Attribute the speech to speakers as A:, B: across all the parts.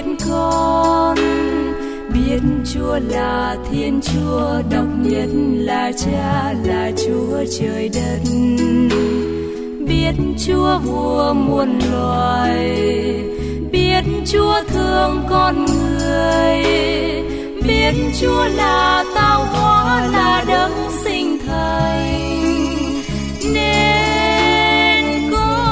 A: biết con, biết Chúa là Thiên Chúa độc nhất, là Cha, là Chúa trời đất. Biết Chúa vua muôn loài, biết Chúa thương con người, biết Chúa là tạo hóa, là đấng sinh thành. Nên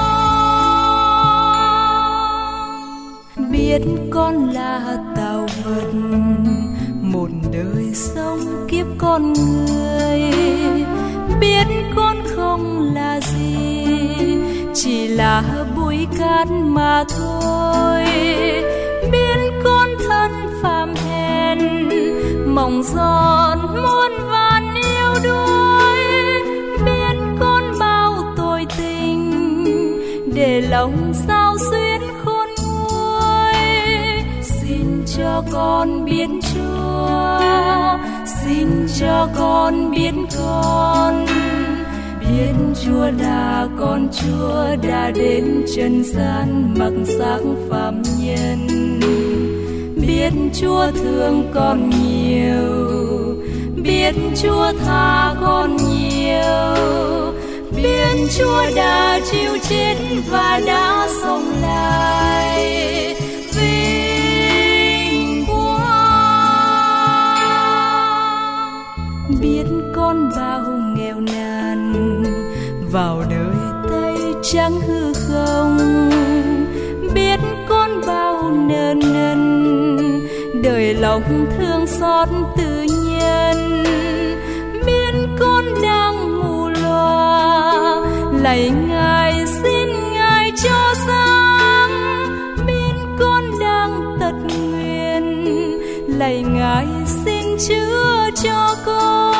A: con biết con là tạo vật, một đời sống kiếp con người. Biết con không là gì, chỉ là bụi cát mà thôi. Biết con thân phàm hèn, mỏng giòn muôn vàn yêu đuối. Biết con bao tội tình, để lòng sao xuyến khôn nguôi. Xin cho con biết Chúa, xin cho con biết con. Biết Chúa là con Chúa đã đến trần gian mặc xác phàm nhân. Biết Chúa thương con nhiều, biết Chúa tha con nhiều. Biết Chúa đã chịu chết và đã sống lại. Vinh quang biết con bao nghèo nàn, vào đời tay trắng hư không. Biết con bao nợ nần, đời lòng thương xót tự nhân. Biết con đang mù loa, lạy Ngài xin Ngài cho sáng. Biết con đang tật nguyền, lạy Ngài xin chữa cho con.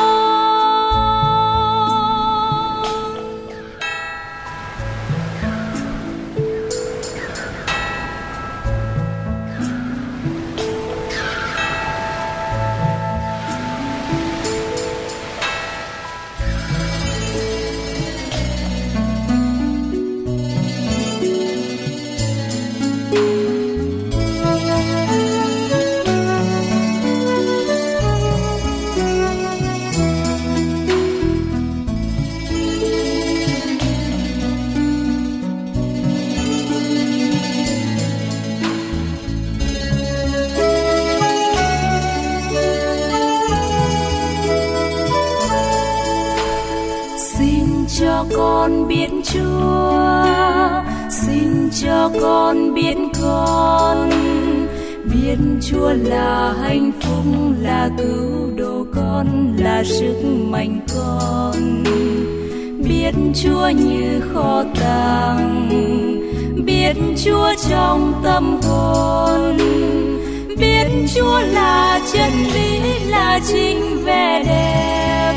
A: Con biết Chúa, xin cho con biết con. Biết Chúa là hạnh phúc, là cứu độ con, là sức mạnh con. Biết Chúa như kho tàng, biết Chúa trong tâm hồn. Biết Chúa là chân lý, là chính vẻ đẹp.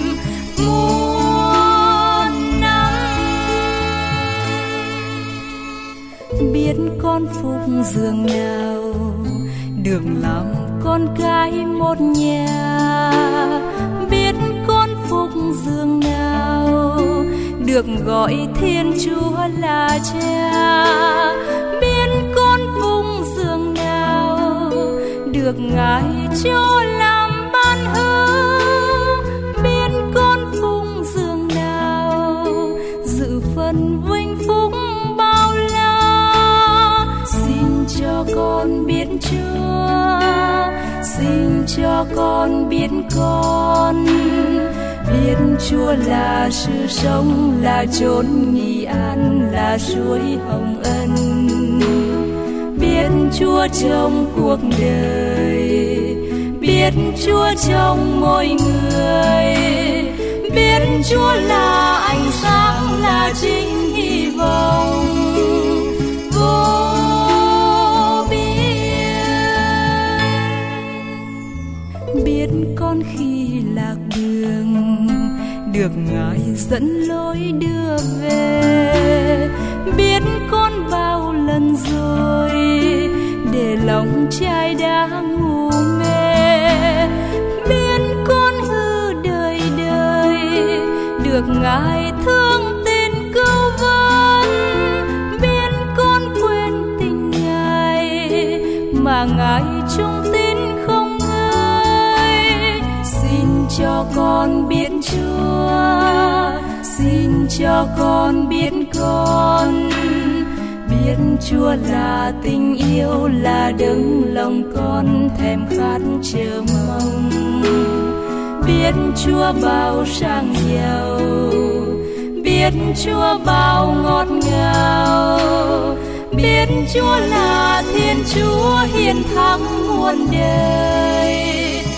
A: Biết con phúc giường nào, được làm con cái một nhà. Biết con phúc giường nào, được gọi Thiên Chúa là Cha. Biết con phúc giường nào, được Ngài cho làm ban ơn. Biết con phúc giường nào, dự phần vinh phúc bao la. Xin cho con biết Chúa, xin cho con biết con. Biết Chúa là sự sống, là chốn nghỉ an, là suối hồng ân. Biết Chúa trong cuộc đời, biết Chúa trong mỗi người. Biết Chúa là ánh sáng, là chính hy vọng vô biên. Biết con khi lạc đường, được Ngài dẫn lối đưa về. Biết con bao lần rồi, để lòng trai đã ngủ mê. Biết con hư đời đời, được Ngài thương tin cứu vấn. Biết con quên tình Ngài, mà mãi chung tin không ngơi. Xin cho con biết Chúa, xin cho con biết con, biết Chúa là tình yêu, là đấng lòng con thèm khát chờ mong. Biết Chúa bao sang giàu, biết Chúa bao ngọt ngào, biết Chúa là Thiên Chúa hiền thắng muôn đời.